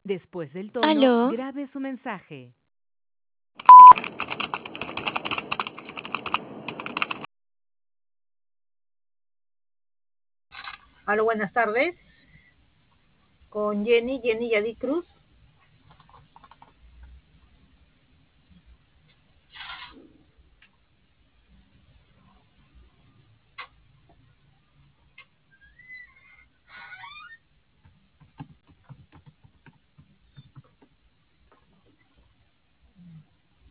Después del tono, ¿Aló? grabe su mensaje. Aló, buenas tardes. Con Jenny Yadí Cruz.